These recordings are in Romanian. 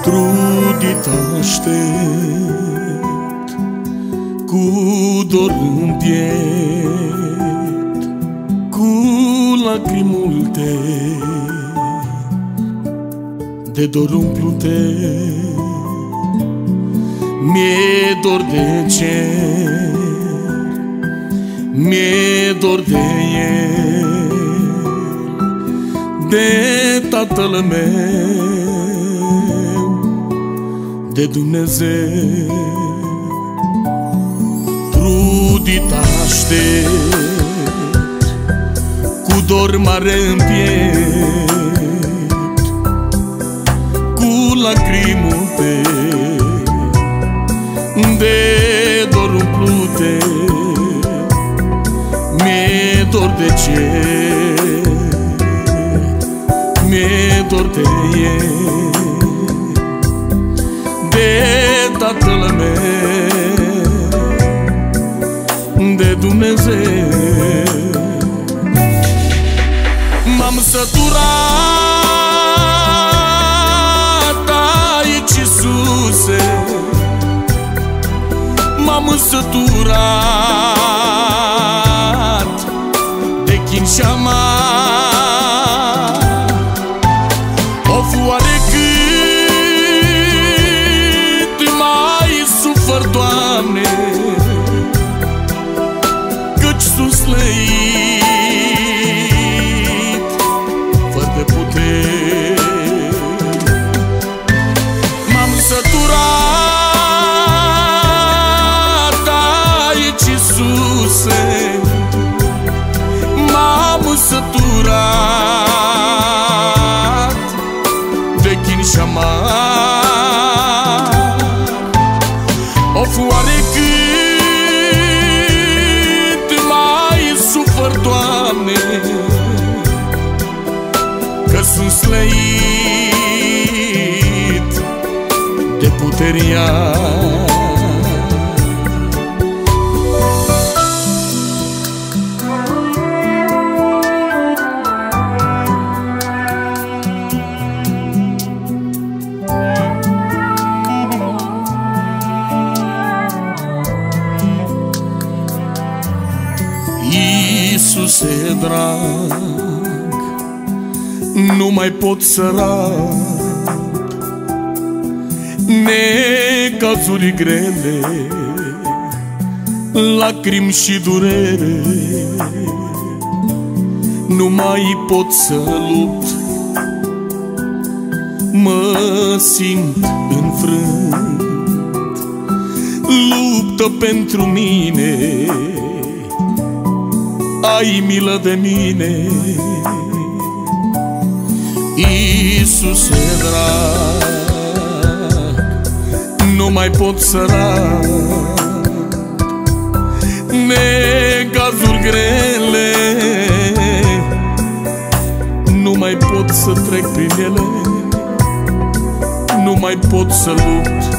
Trudit aștept, cu dor în piept, cu lacrimi multe, de dor umplute. Mi-e dor de cer, mi-e dor de el, de Tatăl meu, de Dumnezeu. Trudit aștept, cu dor mare în piept, cu lacrimi multe, de dor umplute. Mi-e dor de cer, mi-e dor de el, de Tatăl meu, de Dumnezeu. M-am săturat aici, Iisuse, m-am săturat de chin și amar. Of, oare cât mai sufăr, Doamne, căci sunt slăit, fără de putere. M-am săturat aici, Iisuse, m-am săturat de chin și amar. Of, oare cât mai sufăr, Doamne, că sunt slăit de puteria. Iisuse drag, nu mai pot să rap necazuri grele, lacrimi și durere. Nu mai pot să lupt, mă simt înfrânt. Luptă pentru mine, ai milă de mine. Iisuse drag, nu mai pot să rap necazuri grele, nu mai pot să trec prin ele, nu mai pot să lupt,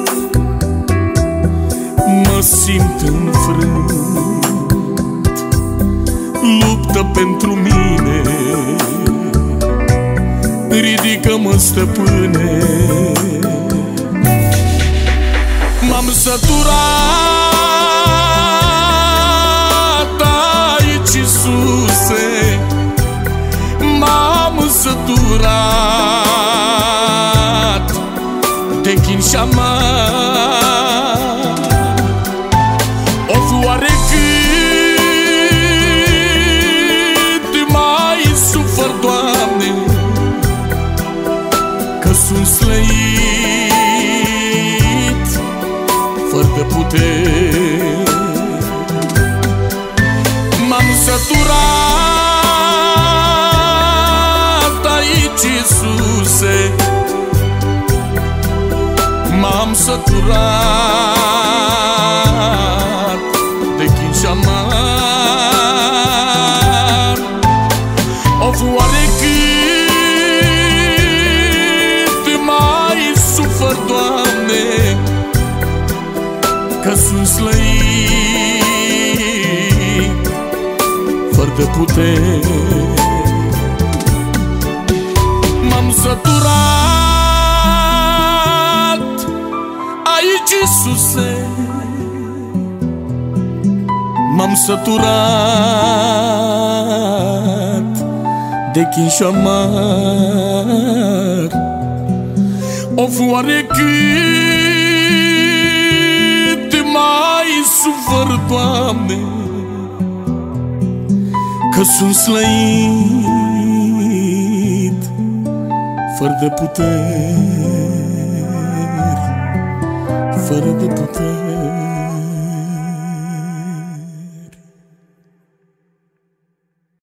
mă simt înfrânt. Luptă pentru mine, ridică-mă, stăpâne. M-am săturat aici, Iisuse, m-am săturat de chin și amar. Of, oare cât mai sufăr, Doamne, că sunt slăit fără de putere. M-am săturat aici, Iisuse, m-am săturat de chin și amar. Of, oare cât mai sufăr, Doamne, că sunt slăit fără de putere. M-am săturat M-am săturat de chin și amar. Of, oare cât mai sufăr, Doamne, că sunt slăit fără de puteri, fără de puteri.